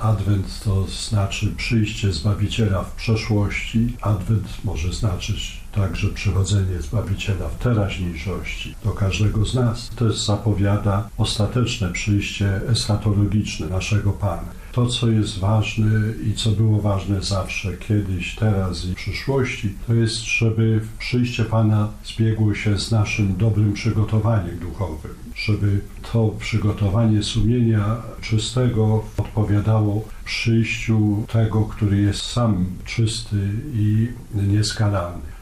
Adwent to znaczy przyjście Zbawiciela w przeszłości. Adwent może znaczyć także przychodzenie Zbawiciela w teraźniejszości do każdego z nas. To zapowiada ostateczne przyjście eschatologiczne naszego Pana. To, co jest ważne i co było ważne zawsze, kiedyś, teraz i w przyszłości, to jest, żeby przyjście Pana zbiegło się z naszym dobrym przygotowaniem duchowym, żeby to przygotowanie sumienia czystego odpowiadało przyjściu tego, który jest sam czysty i nieskalany.